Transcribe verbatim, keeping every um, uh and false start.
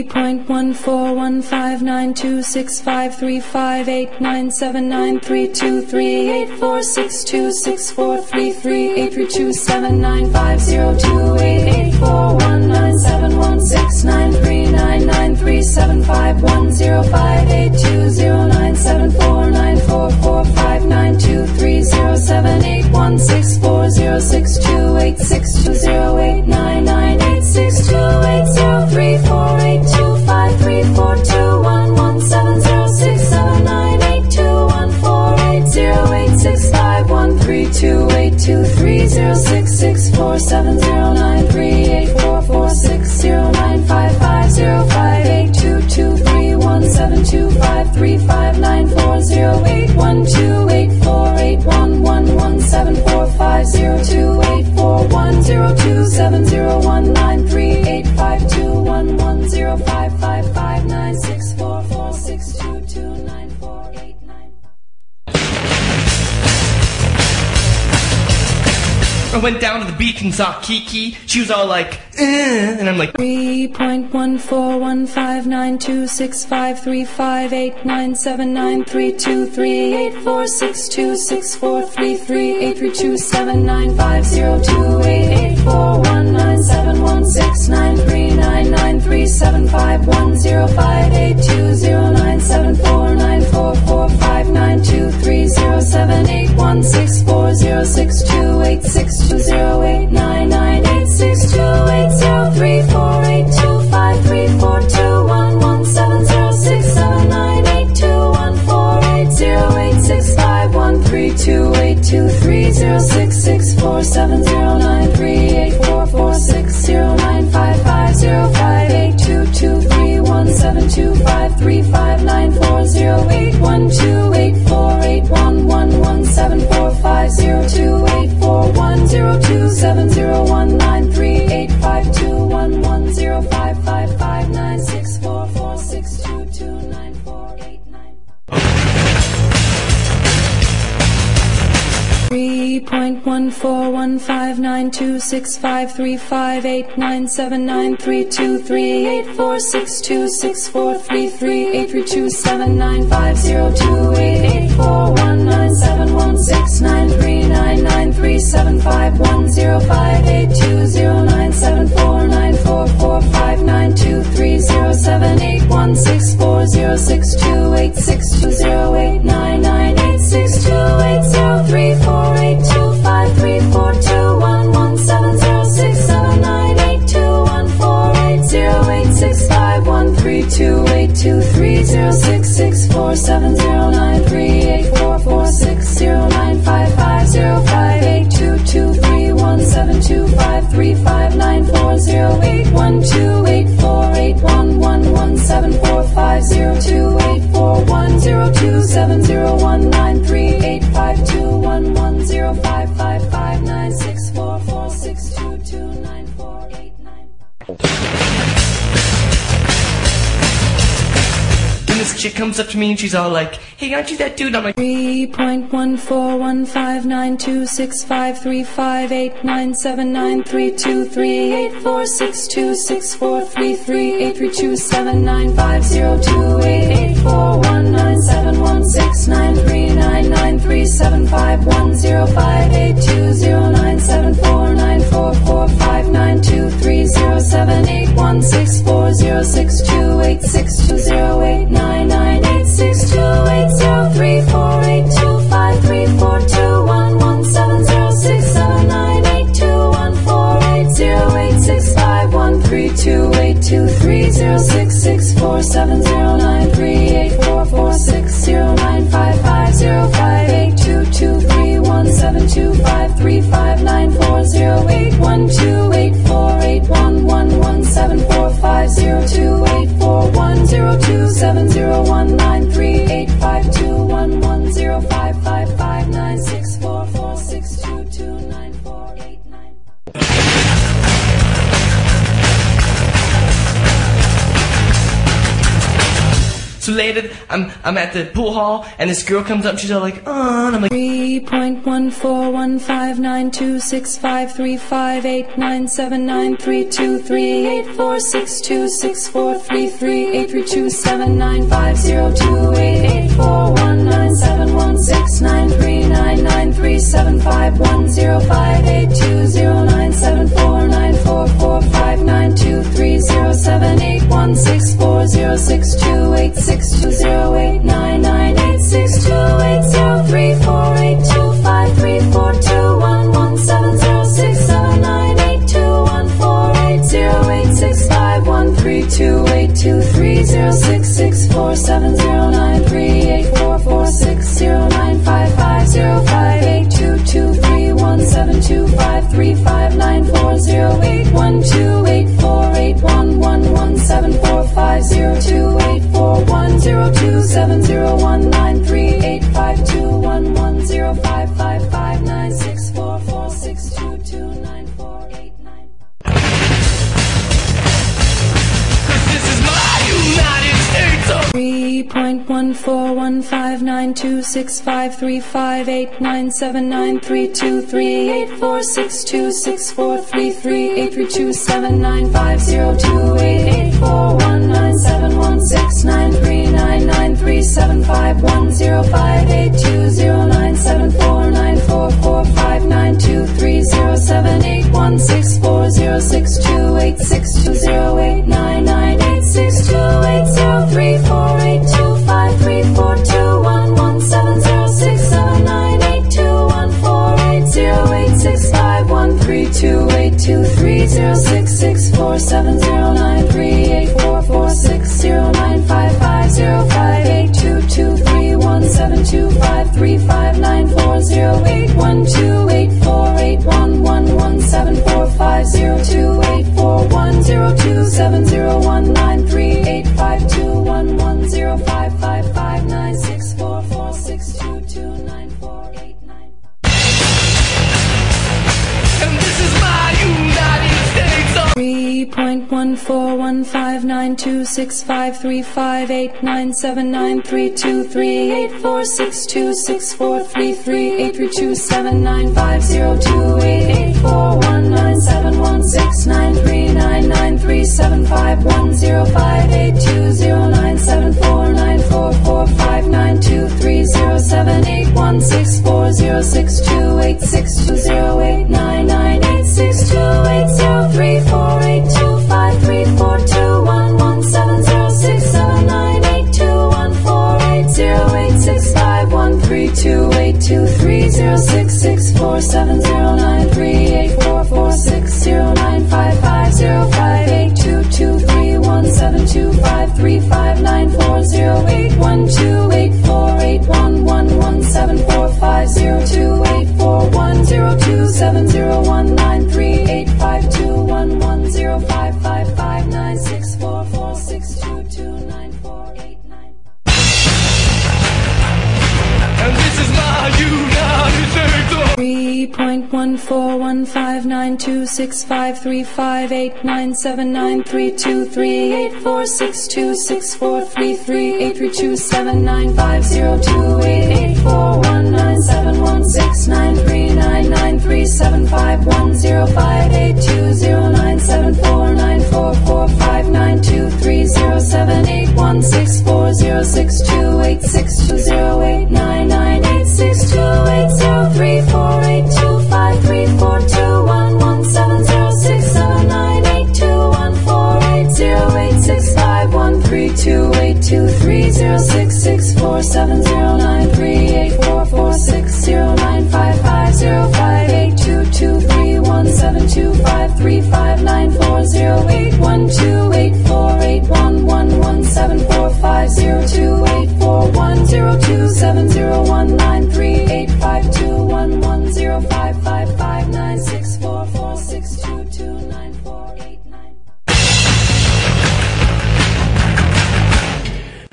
three point one four one five nine two six five three five eight nine seven nine three two three eight four six two six four three three eight three two seven nine five zero two eight eight four one nine seven one six nine three nine nine three seven five one zero five eight two zero nine seven four nine four four five nine two three zero seven eight one six four zero six two eight six two zero eight nine nine eight six two eight zero three four eight two five three four two one one seven zero six seven nine eight two one four eight zero eight six five one three two eight two three zero six six four seven zero nine three eight four four six zero nine five five zero five eight two two three one seven two five three five nine four zero eight one two eight four eight one one one seven four five zero two eight four one zero two seven zero one nine three eight five two one one zero five five five nine six four four six two two nine four eight nine. I went down to the beach and saw Kiki. She was all like, eh, and I'm like, three point one four one five nine two six five three five eight nine seven nine three two three eight four six two six four three three eight three two seven nine five zero two eight eight four one nine seven one six nine three nine nine three seven five one zero five eight two zero nine seven four nine four four five nine two three zero seven eight one six four zero six two eight six two zero eight nine nine eight six two eight zero three four eight two five three four two one one seven zero six seven nine eight two one four eight zero eight six five one three two eight two three zero six six four seven zero nine three eight four four six zero nine five five zero five eight two two three one seven two five three five nine four zero eight one two eight four eight one one one seven four five zero two eight four one zero two seven zero one nine three eight five two one one zero five five five nine six four four six two two nine four eight nine. three point one four one five nine two six five three five eight nine seven nine three two three eight four six two six four three three eight three two seven nine five zero two eight eight four one nine seven one six nine three nine nine three seven five one zero five eight two zero nine seven four nine four four five nine two three zero seven eight one six four zero six two eight six two zero eight nine nine eight six two eight zero three four eight two five three four two one one seven zero six seven nine eight two one four eight zero eight six five one three two eight two three zero six six four seven zero nine three eight four four six zero nine five five zero five eight two two three one seven two five three five nine four zero eight one two eight four eight one one one seven four five zero two eight four one zero two seven zero one nine three eight five two one one zero five five five nine six four four six two two nine four eight nine. Then this chick comes up to me and she's all like, hey, aren't you that dude? I'm like, three point one four one five nine two six five three five eight nine seven nine three two three eight four six two six four three three eight three two seven nine five zero two eight eight four one nine seven one six nine three nine nine three seven five one zero five eight two zero nine seven four nine four four five nine two three zero seven eight one six four zero six two eight six two zero eight nine nine eight six two eight zero three four eight two five three four two one one seven zero six seven nine eight two one four eight zero eight six five one three two eight two three zero six six four seven zero nine three eight four four six zero nine five five zero five eight two two three one seven two five three five nine four zero eight So later, I'm I'm at the pool hall, and this girl comes up, and she's all like, oh, and I'm like, three point one four one five nine two six five three five eight nine seven nine three two three eight four six two six four three three eight three two seven nine five zero two eight eight four one nine seven one six nine three nine nine three seven five one zero five eight two zero nine seven four nine four four five nine two three zero seven eight one six four zero six two eight six two zero eight nine nine eight six two eight zero three four eight two five three four two one one seven zero six seven nine eight two one four eight zero eight six five one three two eight two three zero six six four seven zero nine three eight four four six zero nine five five zero five eight two two three one seven two five three five nine four zero eight one two eight four eight one one one seven four five zero two eight four one zero two seven zero one nine three eight five two one one zero five five five nine six four four six two two nine four eight nine. this is my United States of three point one four one five nine two six five three five eight nine seven nine three two three eight four six two six four three three eight three two seven nine five zero two eight eight four one nine seven one six nine three nine nine three seven five one zero five eight two zero nine seven four nine four four five nine two three zero seven eight one six four zero six two eight six two zero eight nine nine eight six two eight zero three four eight two five three four two one one seven zero six seven nine eight two one four eight zero eight six five one three two eight two three zero six six four seven zero nine three eight four four six zero nine five five zero five eight two two three one seven two five three five nine four zero eight one two eight four eight one one one seven four five zero two eight four one zero two seven zero one nine three eight five two one one zero five five five nine six four four six two two nine four eight nine. and this is my United States of three point one four one five nine two six five three five eight nine seven nine three two three eight four six two six four three three eight three two seven nine five zero two eight eight four one nine seven one six nine three nine nine three seven five one zero five eight two zero nine seven four nine four four five nine two three zero seven eight one six four zero six two eight six two zero eight nine nine eight six two eight zero three four eight two five three four two one one seven zero six seven nine eight two one four eight zero eight six five one three two eight two three zero six six four seven zero nine three eight four four six zero nine five five zero five eight two two three one seven two five three five nine four zero eight one two eight four eight one one one seven four five zero two eight four one zero two seven zero one nine three eight five two one one zero five five five nine six four four six two two nine four eight nine. and this is my United States of three point one four one five nine two six five three five eight nine seven nine three two three eight four six two six four three three eight three two seven nine five zero two eight eight four one nine seven one six nine three nine nine three seven five one zero five eight two zero nine seven four nine four four five nine two three zero seven eight one six four zero six two eight six two zero eight nine nine eight six two eight zero three four eight two five three four two one one seven zero six seven nine eight two one four eight zero eight six five one three two eight two three zero six six four seven zero nine three eight four four six zero nine five five zero five eight two two three one seven two five three five nine four zero eight one two